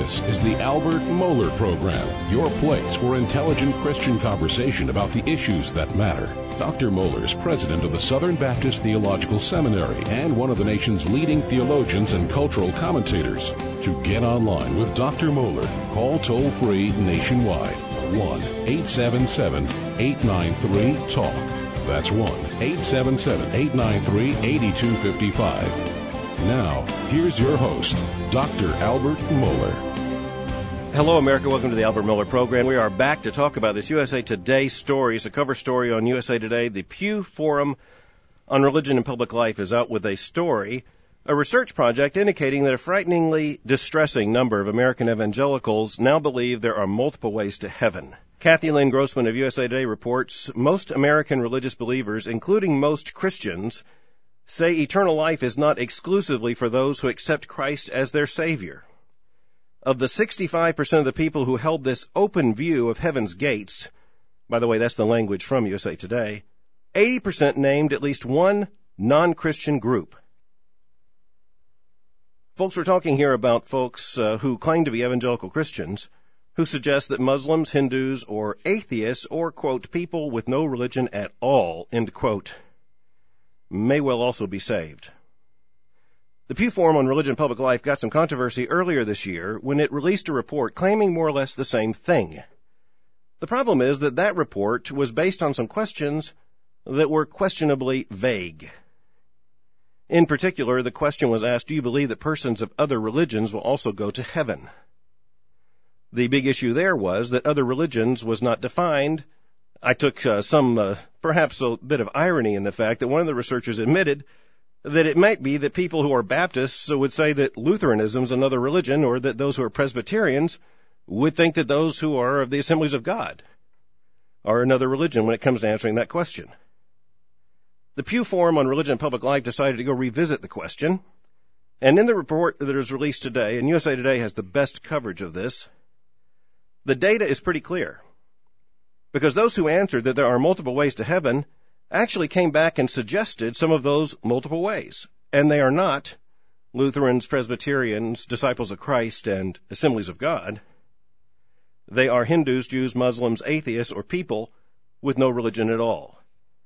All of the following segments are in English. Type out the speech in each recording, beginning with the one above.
This is the Albert Mohler Program, your place for intelligent Christian conversation about the issues that matter. Dr. Mohler is president of the Southern Baptist Theological Seminary and one of the nation's leading theologians and cultural commentators. To get online with Dr. Mohler, call toll-free nationwide, 1-877-893-TALK. That's 1-877-893-8255. Now, here's your host, Dr. Albert Mohler. Hello, America. Welcome to the Albert Mohler Program. We are back to talk about this USA Today story. It's a cover story on USA Today. The Pew Forum on Religion and Public Life is out with a story, a research project indicating that a frighteningly distressing number of American evangelicals now believe there are multiple ways to heaven. Kathy Lynn Grossman of USA Today reports most American religious believers, including most Christians, say eternal life is not exclusively for those who accept Christ as their Savior. Of the 65% of the people who held this open view of heaven's gates, by the way, that's the language from USA Today, 80% named at least one non-Christian group. Folks, we're talking here about folks who claim to be evangelical Christians, who suggest that Muslims, Hindus, or atheists, or, quote, people with no religion at all, end quote, may well also be saved. The Pew Forum on Religion and Public Life got some controversy earlier this year when it released a report claiming more or less the same thing. The problem is that that report was based on some questions that were questionably vague. In particular, the question was asked, do you believe that persons of other religions will also go to heaven? The big issue there was that other religions was not defined. I took perhaps a bit of irony in the fact that one of the researchers admitted that it might be that people who are Baptists would say that Lutheranism is another religion, or that those who are Presbyterians would think that those who are of the Assemblies of God are another religion when it comes to answering that question. The Pew Forum on Religion and Public Life decided to go revisit the question, and in the report that is released today, and USA Today has the best coverage of this, the data is pretty clear. Because those who answered that there are multiple ways to heaven actually came back and suggested some of those multiple ways. And they are not Lutherans, Presbyterians, Disciples of Christ, and Assemblies of God. They are Hindus, Jews, Muslims, atheists, or people with no religion at all.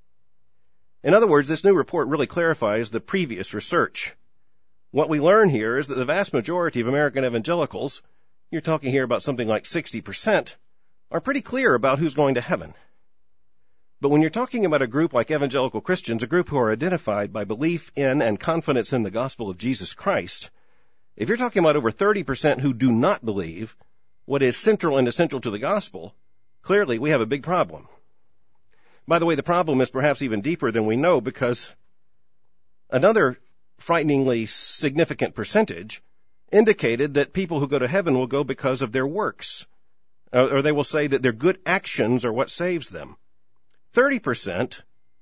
In other words, this new report really clarifies the previous research. What we learn here is that the vast majority of American evangelicals, you're talking here about something like 60%, are pretty clear about who's going to heaven. But when you're talking about a group like evangelical Christians, a group who are identified by belief in and confidence in the gospel of Jesus Christ, if you're talking about over 30% who do not believe what is central and essential to the gospel, clearly we have a big problem. By the way, the problem is perhaps even deeper than we know, because another frighteningly significant percentage indicated that people who go to heaven will go because of their works, or they will say that their good actions are what saves them. 30%,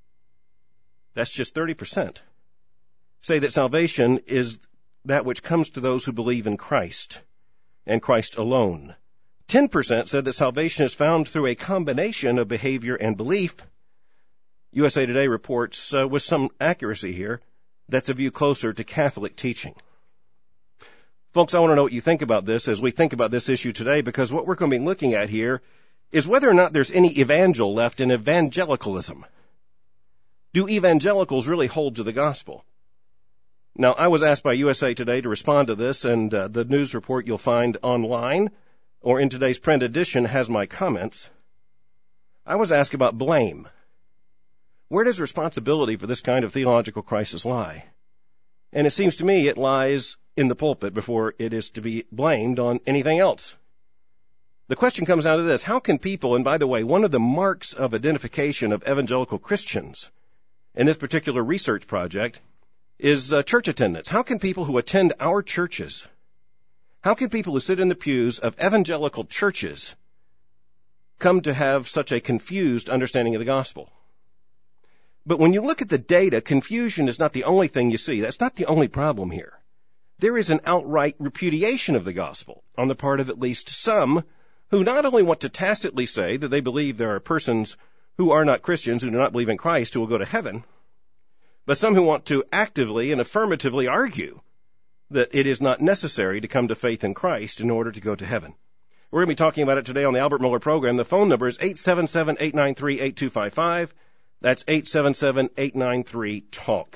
that's just 30%, say that salvation is that which comes to those who believe in Christ and Christ alone. 10% said that salvation is found through a combination of behavior and belief. USA Today reports, with some accuracy here, that's a view closer to Catholic teaching. Folks, I want to know what you think about this as we think about this issue today, because what we're going to be looking at here is whether or not there's any evangel left in evangelicalism. Do evangelicals really hold to the gospel? Now, I was asked by USA Today to respond to this, and the news report you'll find online or in today's print edition has my comments. I was asked about blame. Where does responsibility for this kind of theological crisis lie? And it seems to me it lies in the pulpit before it is to be blamed on anything else. The question comes down to this: how can people, and by the way, one of the marks of identification of evangelical Christians in this particular research project is church attendance. How can people who attend our churches, how can people who sit in the pews of evangelical churches come to have such a confused understanding of the gospel? But when you look at the data, confusion is not the only thing you see. That's not the only problem here. There is an outright repudiation of the gospel on the part of at least some who not only want to tacitly say that they believe there are persons who are not Christians, who do not believe in Christ, who will go to heaven, but some who want to actively and affirmatively argue that it is not necessary to come to faith in Christ in order to go to heaven. We're going to be talking about it today on the Albert Mohler program. The phone number is 877-893-8255. That's 877-893-TALK.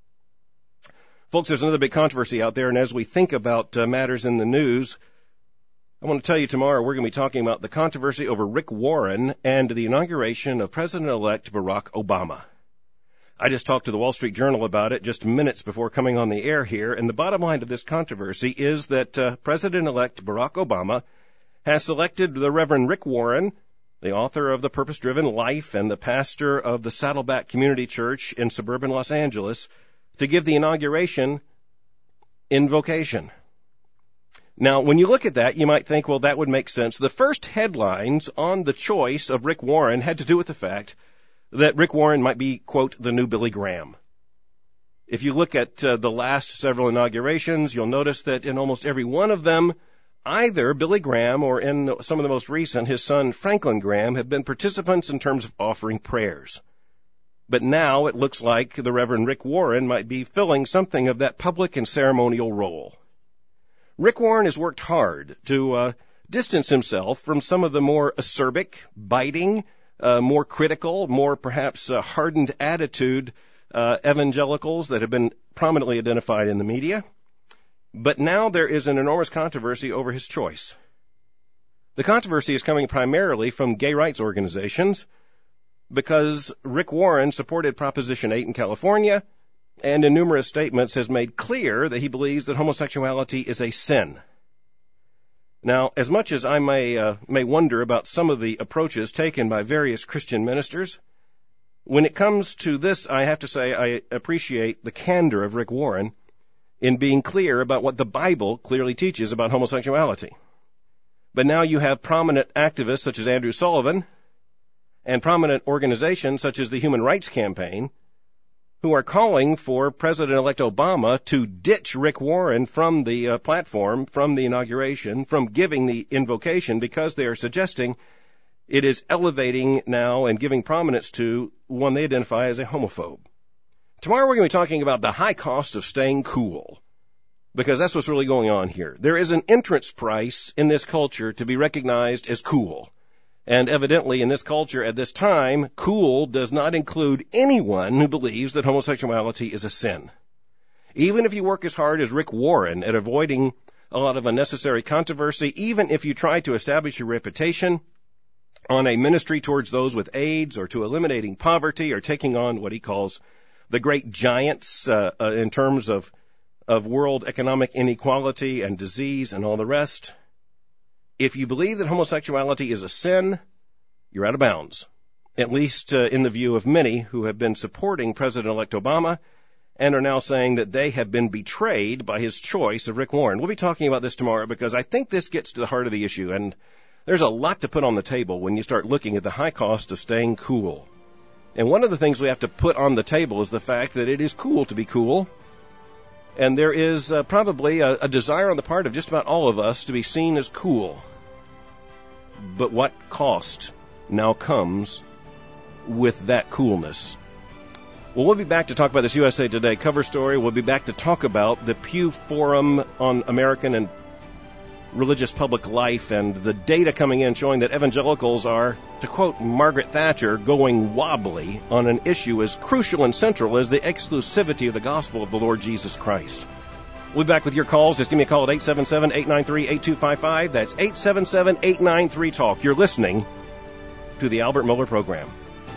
Folks, there's another big controversy out there, and as we think about matters in the news, I want to tell you tomorrow we're going to be talking about the controversy over Rick Warren and the inauguration of President-elect Barack Obama. I just talked to the Wall Street Journal about it just minutes before coming on the air here, and the bottom line of this controversy is that President-elect Barack Obama has selected the Reverend Rick Warren, the author of The Purpose-Driven Life and the pastor of the Saddleback Community Church in suburban Los Angeles, to give the inauguration invocation. Now, when you look at that, you might think, well, that would make sense. The first headlines on the choice of Rick Warren had to do with the fact that Rick Warren might be, quote, the new Billy Graham. If you look at the last several inaugurations, you'll notice that in almost every one of them, either Billy Graham or in some of the most recent, his son Franklin Graham have been participants in terms of offering prayers. But now it looks like the Reverend Rick Warren might be filling something of that public and ceremonial role. Rick Warren has worked hard to distance himself from some of the more acerbic, biting, more critical, more perhaps hardened attitude evangelicals that have been prominently identified in the media. But now there is an enormous controversy over his choice. The controversy is coming primarily from gay rights organizations because Rick Warren supported Proposition 8 in California and in numerous statements has made clear that he believes that homosexuality is a sin. Now, as much as I may wonder about some of the approaches taken by various Christian ministers, when it comes to this, I have to say I appreciate the candor of Rick Warren in being clear about what the Bible clearly teaches about homosexuality. But now you have prominent activists such as Andrew Sullivan and prominent organizations such as the Human Rights Campaign who are calling for President-elect Obama to ditch Rick Warren from the platform, from the inauguration, from giving the invocation, because they are suggesting it is elevating now and giving prominence to one they identify as a homophobe. Tomorrow we're going to be talking about the high cost of staying cool, because that's what's really going on here. There is an entrance price in this culture to be recognized as cool. And evidently in this culture at this time, cool does not include anyone who believes that homosexuality is a sin. Even if you work as hard as Rick Warren at avoiding a lot of unnecessary controversy, even if you try to establish your reputation on a ministry towards those with AIDS or to eliminating poverty or taking on what he calls the great giants in terms of world economic inequality and disease and all the rest, if you believe that homosexuality is a sin, you're out of bounds, at least in the view of many who have been supporting President-elect Obama and are now saying that they have been betrayed by his choice of Rick Warren. We'll be talking about this tomorrow because I think this gets to the heart of the issue, and there's a lot to put on the table when you start looking at the high cost of staying cool. And one of the things we have to put on the table is the fact that it is cool to be cool. And there is probably a desire on the part of just about all of us to be seen as cool. But what cost now comes with that coolness? Well, we'll be back to talk about this USA Today cover story. We'll be back to talk about the Pew Forum on American and religious public life and the data coming in showing that evangelicals are, to quote Margaret Thatcher, going wobbly on an issue as crucial and central as the exclusivity of the gospel of the Lord Jesus Christ. We'll be back with your calls. Just give me a call at 877-893-8255. That's 877-893-TALK. You're listening to the Albert Mohler Program.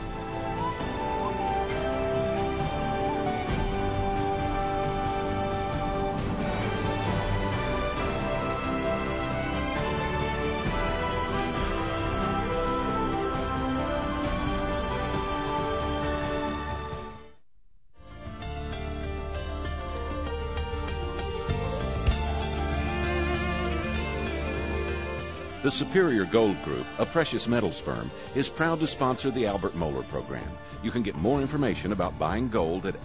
The Superior Gold Group, a precious metals firm, is proud to sponsor the Albert Mohler program. You can get more information about buying gold at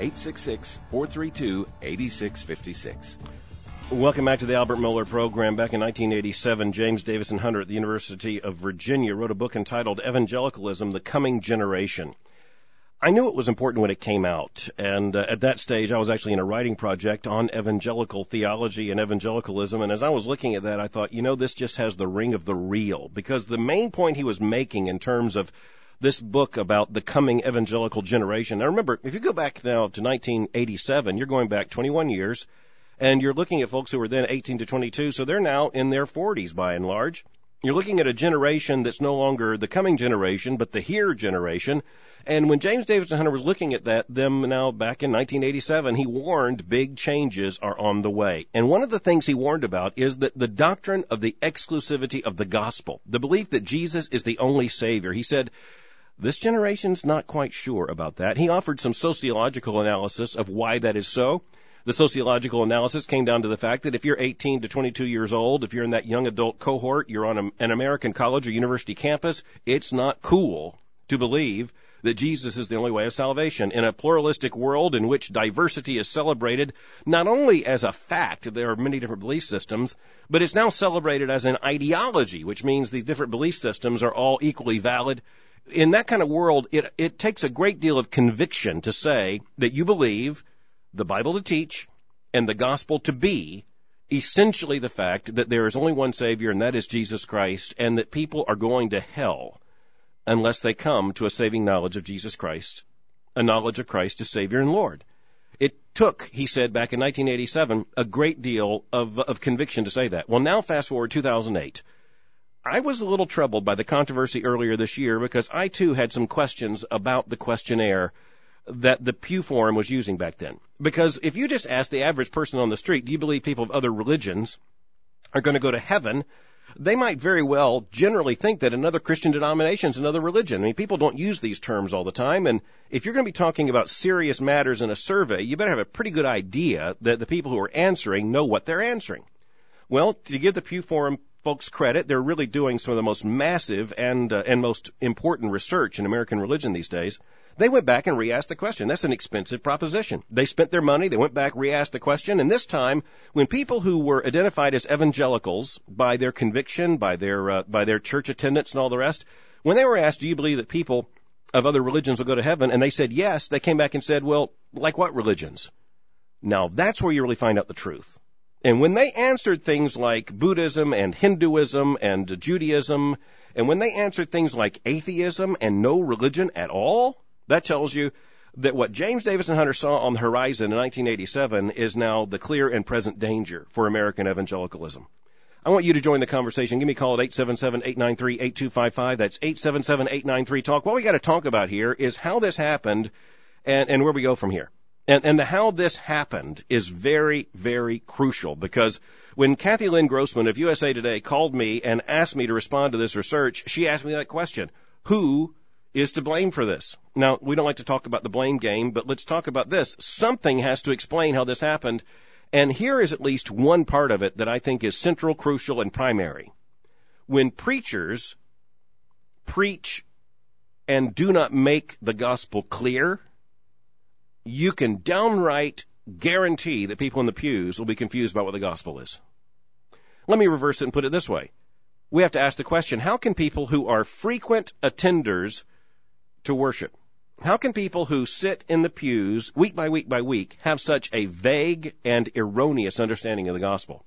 866-432-8656. Welcome back to the Albert Mohler program. Back in 1987, James Davison Hunter at the University of Virginia wrote a book entitled Evangelicalism, The Coming Generation. I knew it was important when it came out, and at that stage I was actually in a writing project on evangelical theology and evangelicalism, and as I was looking at that, I thought, this just has the ring of the real, because the main point he was making in terms of this book about the coming evangelical generation. Now remember, if you go back now to 1987, you're going back 21 years, and you're looking at folks who were then 18 to 22, so they're now in their 40s by and large. You're looking at a generation that's no longer the coming generation, but the here generation. And when James Davison Hunter was looking at them now back in 1987, he warned big changes are on the way. And one of the things he warned about is that the doctrine of the exclusivity of the gospel, the belief that Jesus is the only Savior. He said, this generation's not quite sure about that. He offered some sociological analysis of why that is so. The sociological analysis came down to the fact that if you're 18 to 22 years old, if you're in that young adult cohort, you're on an American college or university campus, it's not cool to believe that Jesus is the only way of salvation. In a pluralistic world in which diversity is celebrated not only as a fact, there are many different belief systems, but it's now celebrated as an ideology, which means these different belief systems are all equally valid. In that kind of world, it takes a great deal of conviction to say that you believe the Bible to teach and the gospel to be essentially the fact that there is only one Savior, and that is Jesus Christ, and that people are going to hell unless they come to a saving knowledge of Jesus Christ, a knowledge of Christ as Savior and Lord. It took, he said back in 1987, a great deal of conviction to say that. Well, now fast forward 2008. I was a little troubled by the controversy earlier this year because I too had some questions about the questionnaire that the Pew Forum was using back then. Because if you just ask the average person on the street, do you believe people of other religions are going to go to heaven, they might very well generally think that another Christian denomination is another religion. I mean, people don't use these terms all the time, and if you're going to be talking about serious matters in a survey, you better have a pretty good idea that the people who are answering know what they're answering. Well, to give the Pew Forum folks credit, they're really doing some of the most massive and most important research in American religion these days. They went back and re-asked the question. That's an expensive proposition. They spent their money, they went back, re-asked the question, and this time, when people who were identified as evangelicals by their conviction, by their church attendance and all the rest, when they were asked, do you believe that people of other religions will go to heaven, and they said yes, they came back and said, well, like what religions? Now, that's where you really find out the truth. And when they answered things like Buddhism and Hinduism and Judaism, and when they answered things like atheism and no religion at all, that tells you that what James Davison Hunter saw on the horizon in 1987 is now the clear and present danger for American evangelicalism. I want you to join the conversation. Give me a call at 877-893-8255. That's 877-893-TALK. What we got to talk about here is how this happened and where we go from here. And the how this happened is very, very crucial, because when Kathy Lynn Grossman of USA Today called me and asked me to respond to this research, she asked me that question: who is to blame for this? Now, we don't like to talk about the blame game, but let's talk about this. Something has to explain how this happened, and here is at least one part of it that I think is central, crucial, and primary. When preachers preach and do not make the gospel clear, you can downright guarantee that people in the pews will be confused about what the gospel is. Let me reverse it and put it this way. We have to ask the question, how can people who are frequent attenders to worship, how can people who sit in the pews week by week by week have such a vague and erroneous understanding of the gospel?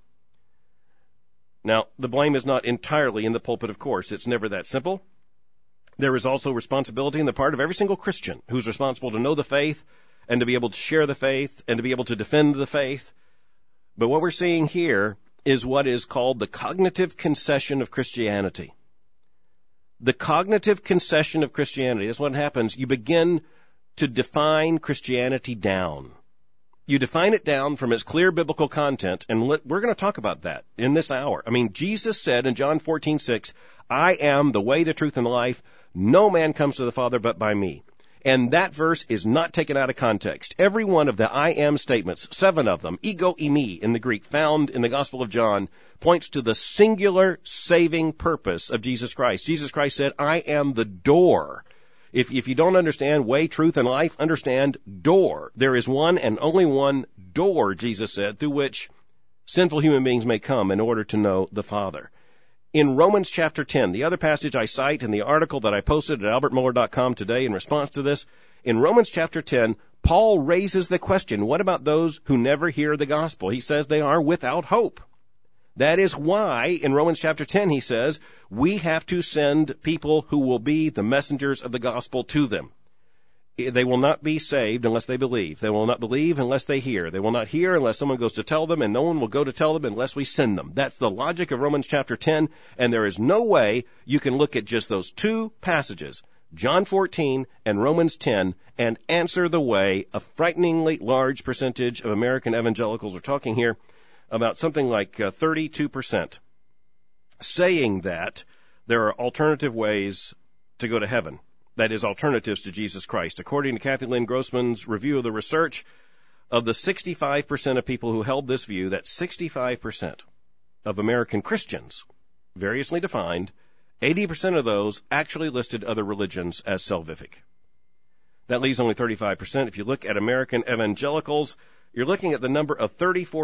Now, the blame is not entirely in the pulpit, of course. It's never that simple. There is also responsibility on the part of every single Christian who's responsible to know the faith and to be able to share the faith, and to be able to defend the faith. But what we're seeing here is what is called the cognitive concession of Christianity. The cognitive concession of Christianity. That's what happens. You begin to define Christianity down. You define it down from its clear biblical content, and we're going to talk about that in this hour. I mean, Jesus said in John 14:6, I am the way, the truth, and the life. No man comes to the Father but by me. And that verse is not taken out of context. Every one of the I am statements, 7 of them, ego eimi in the Greek, found in the Gospel of John, points to the singular saving purpose of Jesus Christ. Jesus Christ said, I am the door. If you don't understand way, truth, and life, understand door. There is one and only one door, Jesus said, through which sinful human beings may come in order to know the Father. In Romans chapter 10, the other passage I cite in the article that I posted at albertmoller.com today in response to this, In Romans chapter 10, Paul raises the question, what about those who never hear the gospel? He says they are without hope. That is why, in Romans chapter 10, he says, we have to send people who will be the messengers of the gospel to them. They will not be saved unless they believe. They will not believe unless they hear. They will not hear unless someone goes to tell them, and no one will go to tell them unless we send them. That's the logic of Romans chapter 10, and there is no way you can look at just those two passages, John 14 and Romans 10, and answer the way a frighteningly large percentage of American evangelicals are talking here, about something like 32%, saying that there are alternative ways to go to heaven. That is, alternatives to Jesus Christ. According to Kathy Lynn Grossman's review of the research, of the 65% of people who held this view, that 65% of American Christians, variously defined, 80% of those actually listed other religions as salvific. That leaves only 35%. If you look at American evangelicals, you're looking at the number of 34%.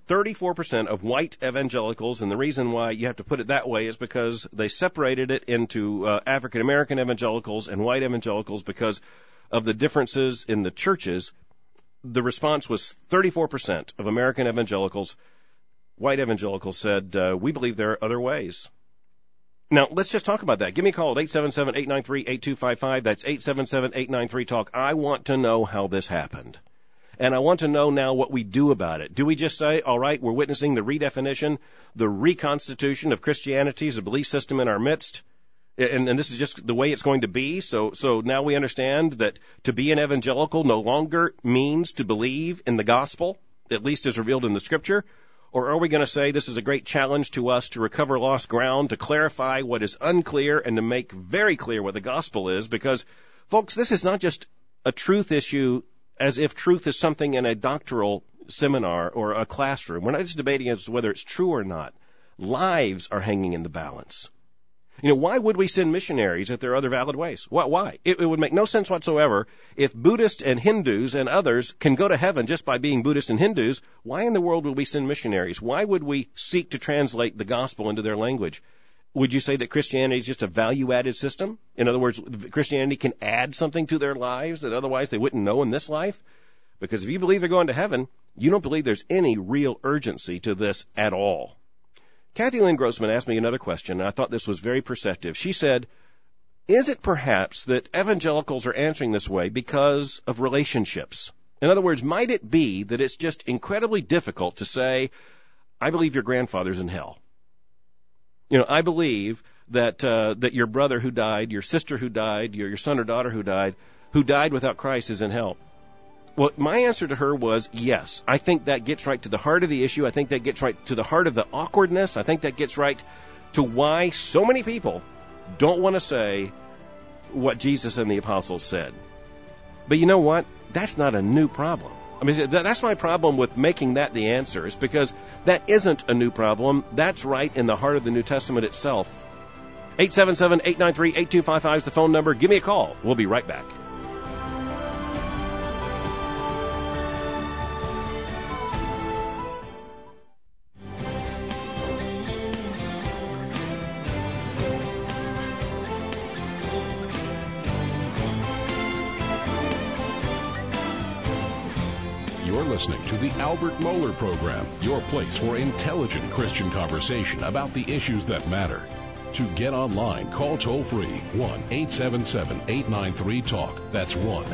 34% of white evangelicals, and the reason why you have to put it that way is because they separated it into African-American evangelicals and white evangelicals because of the differences in the churches. The response was 34% of American evangelicals, white evangelicals, said, we believe there are other ways. Now, let's just talk about that. Give me a call at 877-893-8255. That's 877-893-TALK. I want to know how this happened. And I want to know now what we do about it. Do we just say, all right, we're witnessing the redefinition, the reconstitution of Christianity as a belief system in our midst, and this is just the way it's going to be? So now we understand that to be an evangelical no longer means to believe in the gospel, at least as revealed in the Scripture? Or are we going to say this is a great challenge to us to recover lost ground, to clarify what is unclear, and to make very clear what the gospel is? Because, folks, this is not just a truth issue as if truth is something in a doctoral seminar or a classroom. We're not just debating as to whether it's true or not. Lives are hanging in the balance. You know, why would we send missionaries if there are other valid ways? Why? It would make no sense whatsoever if Buddhists and Hindus and others can go to heaven just by being Buddhists and Hindus. Why in the world would we send missionaries? Why would we seek to translate the gospel into their language? Would you say that Christianity is just a value-added system? In other words, Christianity can add something to their lives that otherwise they wouldn't know in this life? Because if you believe they're going to heaven, you don't believe there's any real urgency to this at all. Kathy Lynn Grossman asked me another question, and I thought this was very perceptive. She said, is it perhaps that evangelicals are answering this way because of relationships? In other words, might it be that it's just incredibly difficult to say, I believe your grandfather's in hell? You know, I believe that your brother who died, your sister who died, your son or daughter who died without Christ is in hell. Well, my answer to her was yes. I think that gets right to the heart of the issue. I think that gets right to the heart of the awkwardness. I think that gets right to why so many people don't want to say what Jesus and the apostles said. But you know what? That's not a new problem. I mean, that's my problem with making that the answer, is because that isn't a new problem. That's right in the heart of the New Testament itself. 877-893-8255 is the phone number. Give me a call. We'll be right back. You're listening to the Albert Mohler Program, your place for intelligent Christian conversation about the issues that matter. To get online, call toll-free 1-877-893-TALK. That's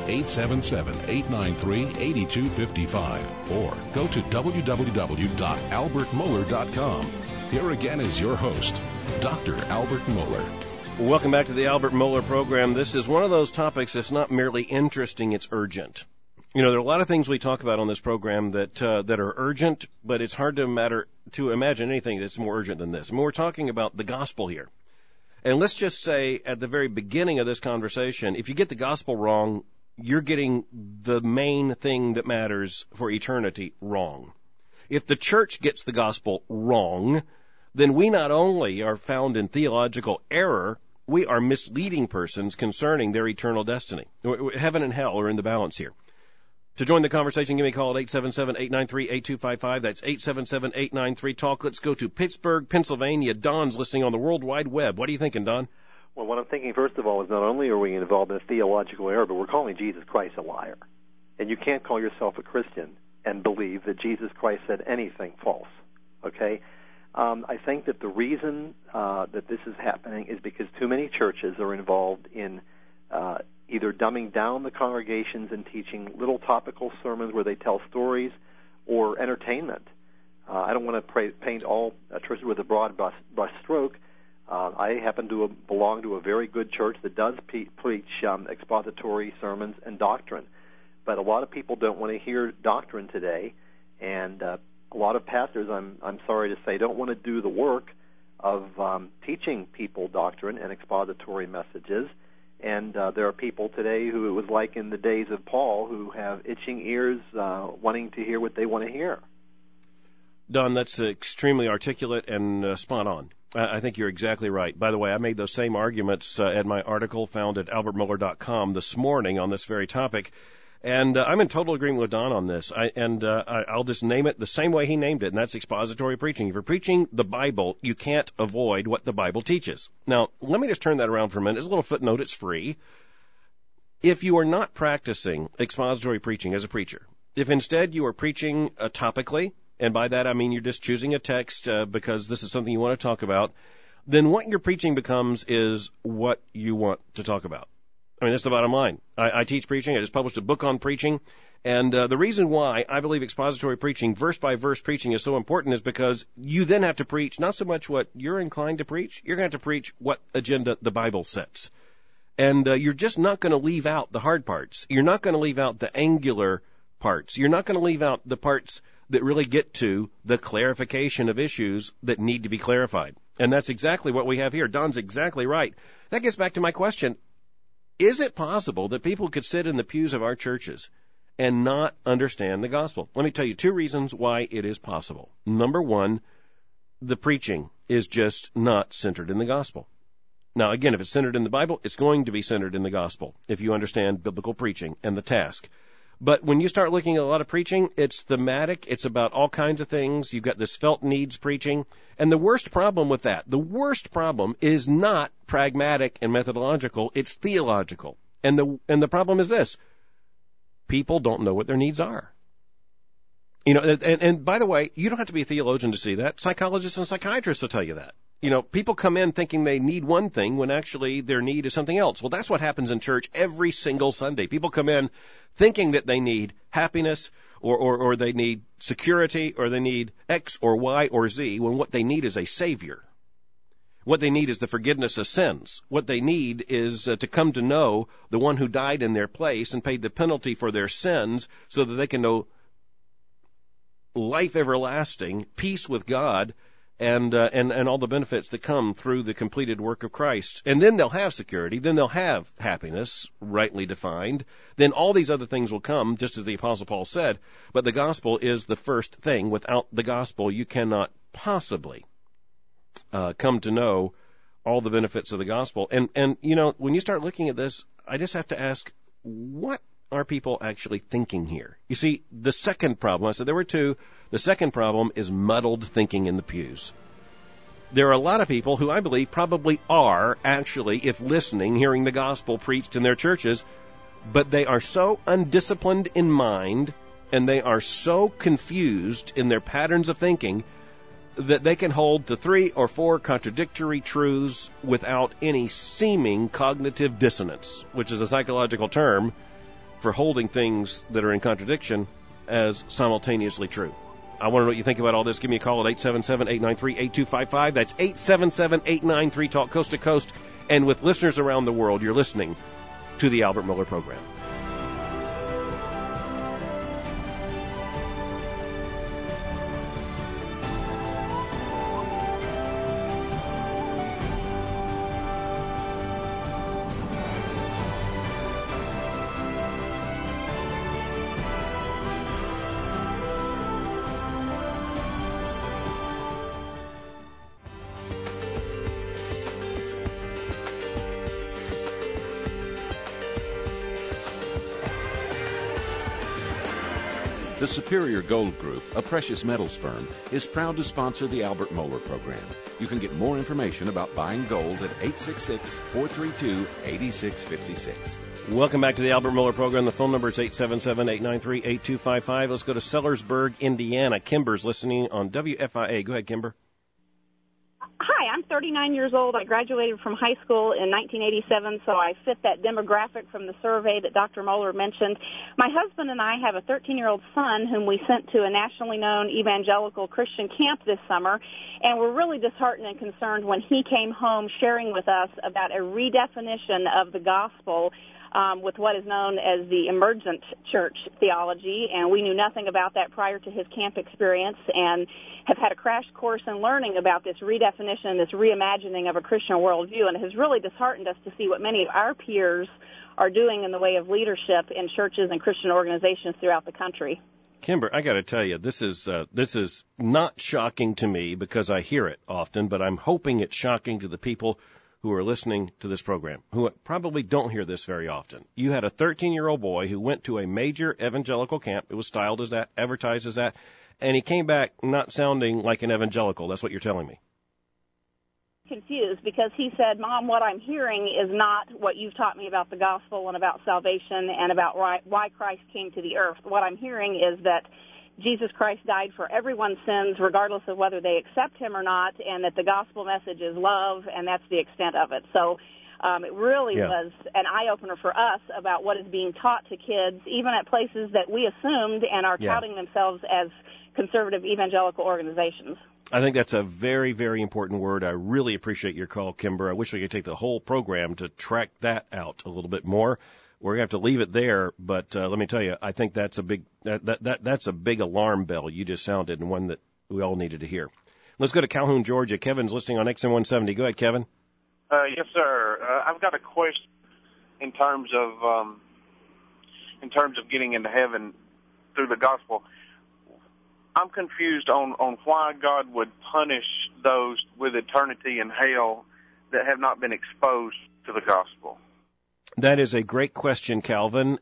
1-877-893-8255. Or go to www.albertmohler.com. Here again is your host, Dr. Albert Mohler. Welcome back to the Albert Mohler Program. This is one of those topics that's not merely interesting, it's urgent. You know, there are a lot of things we talk about on this program that are urgent, but it's hard to imagine anything that's more urgent than this. I mean, we're talking about the gospel here. And let's just say at the very beginning of this conversation, if you get the gospel wrong, you're getting the main thing that matters for eternity wrong. If the church gets the gospel wrong, then we not only are found in theological error, we are misleading persons concerning their eternal destiny. Heaven and hell are in the balance here. To join the conversation, give me a call at 877-893-8255. That's 877-893-TALK. Let's go to Pittsburgh, Pennsylvania. Don's listening on the World Wide Web. What are you thinking, Don? Well, what I'm thinking, first of all, is not only are we involved in a theological error, but we're calling Jesus Christ a liar. And you can't call yourself a Christian and believe that Jesus Christ said anything false, okay? I think that the reason that this is happening is because too many churches are involved in either dumbing down the congregations and teaching little topical sermons where they tell stories, or entertainment. I don't want to paint all churches with a broad brush stroke. I happen to belong to a very good church that does preach expository sermons and doctrine. But a lot of people don't want to hear doctrine today, and a lot of pastors, I'm sorry to say, don't want to do the work of teaching people doctrine and expository messages. And there are people today who it was like in the days of Paul who have itching ears wanting to hear what they want to hear. Don, that's extremely articulate and spot on. I think you're exactly right. By the way, I made those same arguments at my article found at albertmoeller.com this morning on this very topic. And I'm in total agreement with Don on this. I'll just name it the same way he named it, and that's expository preaching. If you're preaching the Bible, you can't avoid what the Bible teaches. Now, let me just turn that around for a minute. As a little footnote, it's free. If you are not practicing expository preaching as a preacher, if instead you are preaching topically, and by that I mean you're just choosing a text because this is something you want to talk about, then what your preaching becomes is what you want to talk about. I mean, that's the bottom line. I teach preaching. I just published a book on preaching. And the reason why I believe expository preaching, verse-by-verse preaching, is so important is because you then have to preach not so much what you're inclined to preach. You're going to have to preach what agenda the Bible sets. And you're just not going to leave out the hard parts. You're not going to leave out the angular parts. You're not going to leave out the parts that really get to the clarification of issues that need to be clarified. And that's exactly what we have here. Don's exactly right. That gets back to my question. Is it possible that people could sit in the pews of our churches and not understand the gospel? Let me tell you 2 reasons why it is possible. Number 1, the preaching is just not centered in the gospel. Now, again, if it's centered in the Bible, it's going to be centered in the gospel if you understand biblical preaching and the task. But when you start looking at a lot of preaching, it's thematic. It's about all kinds of things. You've got this felt needs preaching. And the worst problem with that, the worst problem is not pragmatic and methodological. It's theological. And the problem is this. People don't know what their needs are. You know, and by the way, you don't have to be a theologian to see that. Psychologists and psychiatrists will tell you that. You know, people come in thinking they need one thing when actually their need is something else. Well, that's what happens in church every single Sunday. People come in thinking that they need happiness or they need security or they need X or Y or Z when what they need is a Savior. What they need is the forgiveness of sins. What they need is to come to know the one who died in their place and paid the penalty for their sins so that they can know life everlasting, peace with God, and all the benefits that come through the completed work of Christ. And then they'll have security. Then they'll have happiness, rightly defined. Then all these other things will come, just as the Apostle Paul said. But the gospel is the first thing. Without the gospel, you cannot possibly come to know all the benefits of the gospel. And you know, when you start looking at this, I just have to ask, what are people actually thinking here? You see, the second problem, I said there were 2. The second problem is muddled thinking in the pews. There are a lot of people who I believe probably are actually, if listening, hearing the gospel preached in their churches, but they are so undisciplined in mind and they are so confused in their patterns of thinking that they can hold to 3 or 4 contradictory truths without any seeming cognitive dissonance, which is a psychological term for holding things that are in contradiction as simultaneously true. I want to know what you think about all this. Give me a call at 877-893-8255. That's 877-893-TALK, coast to coast. And with listeners around the world, you're listening to the Albert Mohler Program. The Superior Gold Group, a precious metals firm, is proud to sponsor the Albert Mohler program. You can get more information about buying gold at 866-432-8656. Welcome back to the Albert Mohler program. The phone number is 877-893-8255. Let's go to Sellersburg, Indiana. Kimber's listening on WFIA. Go ahead, Kimber. Hi, I'm 39 years old. I graduated from high school in 1987, so I fit that demographic from the survey that Dr. Mohler mentioned. My husband and I have a 13-year-old son whom we sent to a nationally known evangelical Christian camp this summer, and we're really disheartened and concerned when he came home sharing with us about a redefinition of the gospel with what is known as the emergent church theology, and we knew nothing about that prior to his camp experience and have had a crash course in learning about this redefinition, this reimagining of a Christian worldview, and it has really disheartened us to see what many of our peers are doing in the way of leadership in churches and Christian organizations throughout the country. Kimber, I got to tell you, this is not shocking to me because I hear it often, but I'm hoping it's shocking to the people who are listening to this program, who probably don't hear this very often. You had a 13-year-old boy who went to a major evangelical camp. It was styled as that, advertised as that, and he came back not sounding like an evangelical. That's what you're telling me. Confused because he said, Mom, what I'm hearing is not what you've taught me about the gospel and about salvation and about why Christ came to the earth. What I'm hearing is that Jesus Christ died for everyone's sins, regardless of whether they accept him or not, and that the gospel message is love, and that's the extent of it. So it really was an eye-opener for us about what is being taught to kids, even at places that we assumed and are touting themselves as conservative evangelical organizations. I think that's a very, very important word. I really appreciate your call, Kimber. I wish we could take the whole program to track that out a little bit more. We're going to have to leave it there, but let me tell you, I think that's a big that's a big alarm bell you just sounded, and one that we all needed to hear. Let's go to Calhoun, Georgia. Kevin's listening on XM 170. Go ahead, Kevin. Yes, sir. I've got a question in terms of getting into heaven through the gospel. I'm confused on why God would punish those with eternity in hell that have not been exposed to the gospel. That is a great question, Kevin.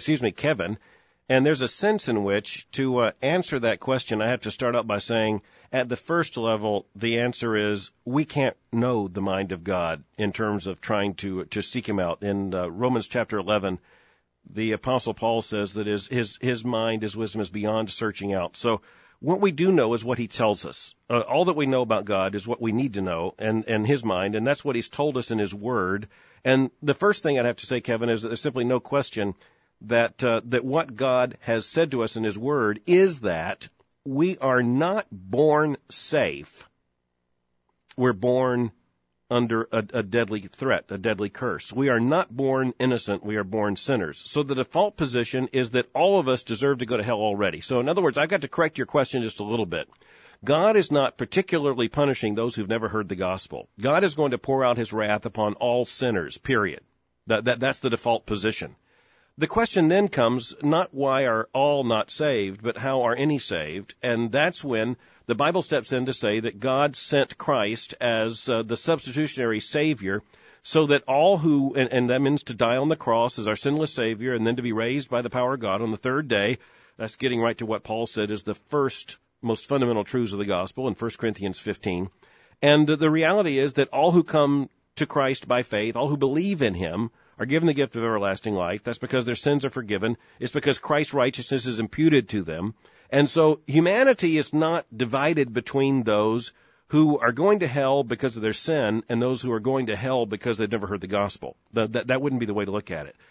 And there's a sense in which, to answer that question, I have to start out by saying, at the first level, the answer is we can't know the mind of God in terms of trying to seek him out. In Romans chapter 11, the Apostle Paul says that his mind, his wisdom is beyond searching out. So what we do know is what he tells us. All that we know about God is what we need to know and his mind, and that's what he's told us in his word. And the first thing I'd have to say, Kevin, is that there's simply no question that what God has said to us in his word is that we are not born safe. We're born under a deadly threat, a deadly curse. We are not born innocent. We are born sinners. So the default position is that all of us deserve to go to hell already. So in other words, I've got to correct your question just a little bit. God is not particularly punishing those who've never heard the gospel. God is going to pour out his wrath upon all sinners, period. That's the default position. The question then comes, not why are all not saved, but how are any saved? And that's when the Bible steps in to say that God sent Christ as the substitutionary Savior so that all who, and that means to die on the cross as our sinless Savior and then to be raised by the power of God on the third day. That's getting right to what Paul said is the first most fundamental truths of the gospel in 1 Corinthians 15. And the reality is that all who come to Christ by faith, all who believe in him, are given the gift of everlasting life. That's because their sins are forgiven. It's because Christ's righteousness is imputed to them. And so humanity is not divided between those who are going to hell because of their sin and those who are going to hell because they've never heard the gospel. That wouldn't be the way to look at it.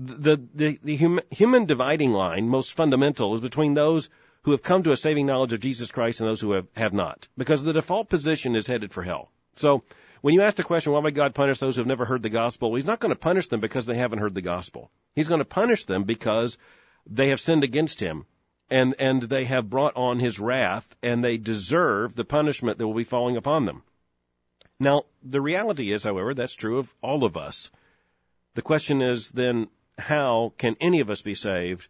The human dividing line, most fundamental, is between those who have come to a saving knowledge of Jesus Christ and those who have not. Because the default position is headed for hell. So when you ask the question, why would God punish those who have never heard the gospel? Well, he's not going to punish them because they haven't heard the gospel. He's going to punish them because they have sinned against him and they have brought on his wrath and they deserve the punishment that will be falling upon them. Now, the reality is, however, that's true of all of us. The question is then, how can any of us be saved?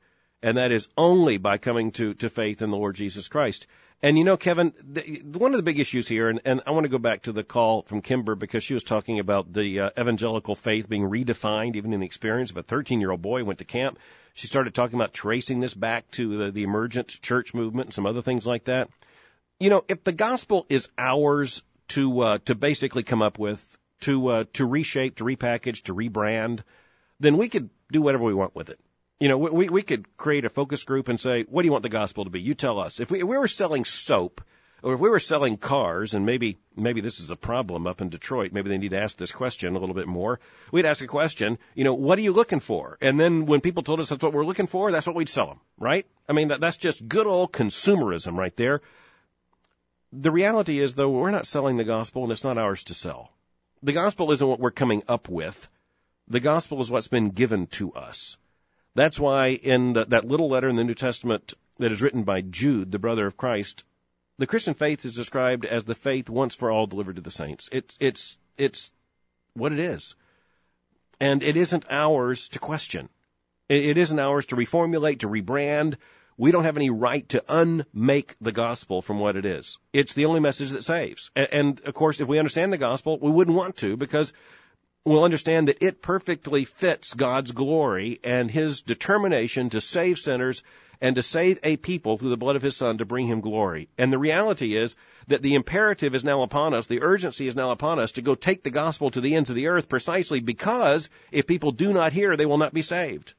and that is only by coming to faith in the Lord Jesus Christ. And you know, Kevin, one of the big issues here, and I want to go back to the call from Kimber because she was talking about the evangelical faith being redefined, even in the experience of a 13-year-old boy who went to camp. She started talking about tracing this back to the emergent church movement and some other things like that. You know, if the gospel is ours to basically come up with, to reshape, to repackage, to rebrand, then we could do whatever we want with it. You know, we could create a focus group and say, what do you want the gospel to be? You tell us. If we were selling soap, or if we were selling cars, and maybe this is a problem up in Detroit, maybe they need to ask this question a little bit more. We'd ask a question, you know, what are you looking for? And then when people told us that's what we're looking for, that's what we'd sell them, right? I mean, that's just good old consumerism right there. The reality is, though, we're not selling the gospel, and it's not ours to sell. The gospel isn't what we're coming up with. The gospel is what's been given to us. That's why in that little letter in the New Testament that is written by Jude, the brother of Christ, the Christian faith is described as the faith once for all delivered to the saints. It's what it is. And it isn't ours to question. It isn't ours to reformulate, to rebrand. We don't have any right to unmake the gospel from what it is. It's the only message that saves. And of course, if we understand the gospel, we wouldn't want to, because we'll understand that it perfectly fits God's glory and his determination to save sinners and to save a people through the blood of his Son to bring him glory. And the reality is that the imperative is now upon us, the urgency is now upon us to go take the gospel to the ends of the earth, precisely because if people do not hear, they will not be saved.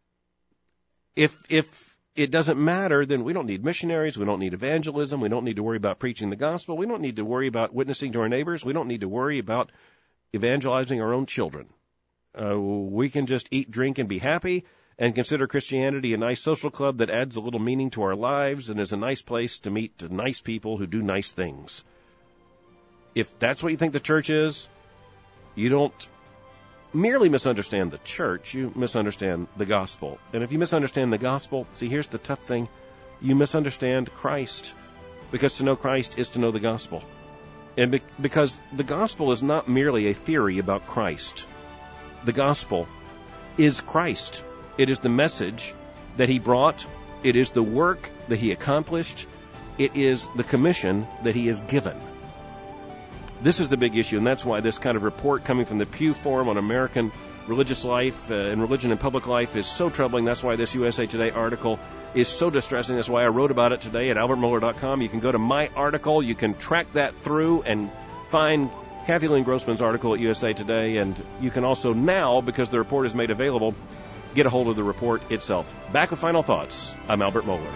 If it doesn't matter, then we don't need missionaries, we don't need evangelism, we don't need to worry about preaching the gospel, we don't need to worry about witnessing to our neighbors, we don't need to worry about evangelizing our own children. We can just eat, drink, and be happy, and consider Christianity a nice social club that adds a little meaning to our lives and is a nice place to meet nice people who do nice things. If that's what you think the church is, you don't merely misunderstand the church, you misunderstand the gospel. And if you misunderstand the gospel, see, here's the tough thing, you misunderstand Christ, because to know Christ is to know the gospel. And because the gospel is not merely a theory about Christ. The gospel is Christ. It is the message that he brought. It is the work that he accomplished. It is the commission that he has given. This is the big issue, and that's why this kind of report coming from the Pew Forum on American religious life and religion in public life is so troubling. That's why this USA Today article is so distressing. That's why I wrote about it today at albertmohler.com. You can go to my article. You can track that through and find Kathy Lynn Grossman's article at USA Today. And you can also now, because the report is made available, get a hold of the report itself. Back with final thoughts. I'm Albert Mohler.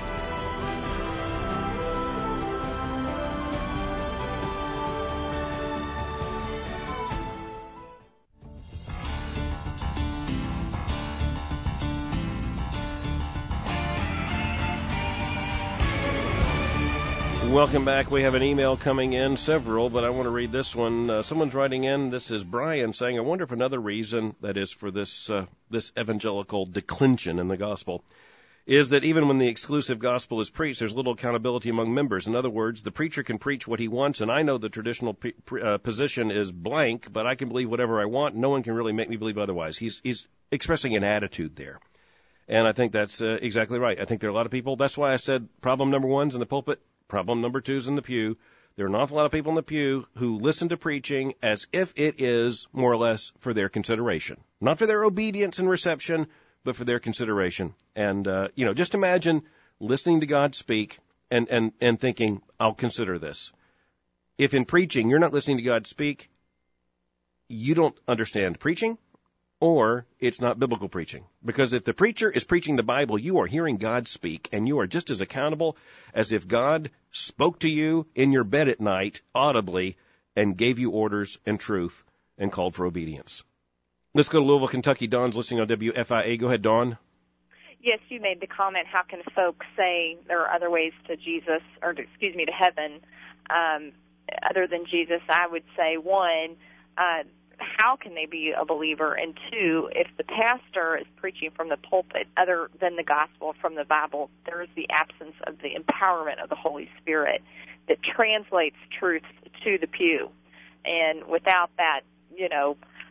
Welcome back. We have an email coming in, several, but I want to read this one. Someone's writing in. This is Brian saying, I wonder if another reason, that is for this evangelical declension in the gospel, is that even when the exclusive gospel is preached, there's little accountability among members. In other words, the preacher can preach what he wants, and I know the traditional position is blank, but I can believe whatever I want. No one can really make me believe otherwise. He's expressing an attitude there. And I think that's exactly right. I think there are a lot of people. That's why I said problem number one's in the pulpit. Problem number two's in the pew. There are an awful lot of people in the pew who listen to preaching as if it is more or less for their consideration. Not for their obedience and reception, but for their consideration. And, just imagine listening to God speak and thinking, I'll consider this. If in preaching you're not listening to God speak, you don't understand preaching, or it's not biblical preaching. Because if the preacher is preaching the Bible, you are hearing God speak, and you are just as accountable as if God spoke to you in your bed at night audibly and gave you orders and truth and called for obedience. Let's go to Louisville, Kentucky. Dawn's listening on WFIA. Go ahead, Dawn. Yes, you made the comment, how can folks say there are other ways to Jesus, or to heaven, other than Jesus? I would say, one, how can they be a believer? And two, if the pastor is preaching from the pulpit other than the gospel from the Bible, there is the absence of the empowerment of the Holy Spirit that translates truth to the pew. And without that,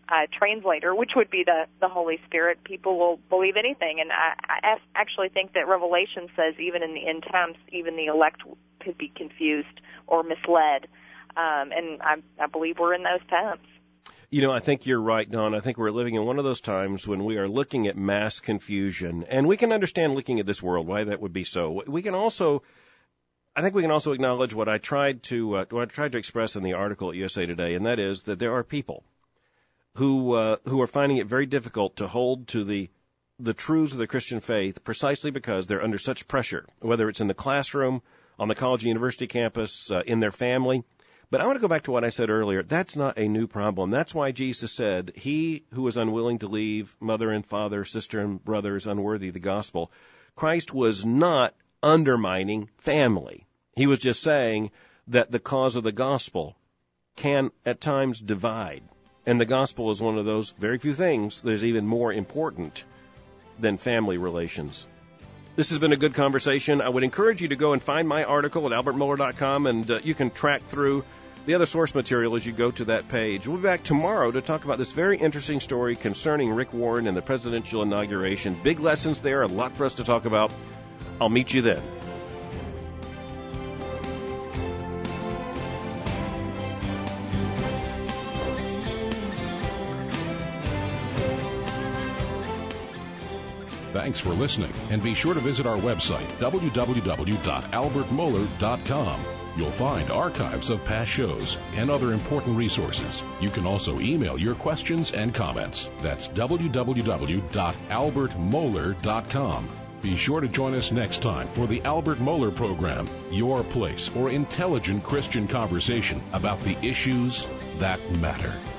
translator, which would be the Holy Spirit, people will believe anything. And I actually think that Revelation says even in the end times, even the elect could be confused or misled. And I believe we're in those times. You know, I think you're right, Dawn. I think we're living in one of those times when we are looking at mass confusion. And we can understand looking at this world, why that would be so. I think we can also acknowledge what I tried to express in the article at USA Today, and that is that there are people who are finding it very difficult to hold to the truths of the Christian faith precisely because they're under such pressure, whether it's in the classroom, on the college and university campus, in their family. But I want to go back to what I said earlier. That's not a new problem. That's why Jesus said, he who is unwilling to leave mother and father, sister and brother is unworthy of the gospel. Christ was not undermining family. He was just saying that the cause of the gospel can at times divide. And the gospel is one of those very few things that is even more important than family relations. This has been a good conversation. I would encourage you to go and find my article at albertmohler.com, and you can track through the other source material as you go to that page. We'll be back tomorrow to talk about this very interesting story concerning Rick Warren and the presidential inauguration. Big lessons there, a lot for us to talk about. I'll meet you then. Thanks for listening, and be sure to visit our website, www.albertmohler.com. You'll find archives of past shows and other important resources. You can also email your questions and comments. That's www.albertmohler.com. Be sure to join us next time for the Albert Mohler Program, your place for intelligent Christian conversation about the issues that matter.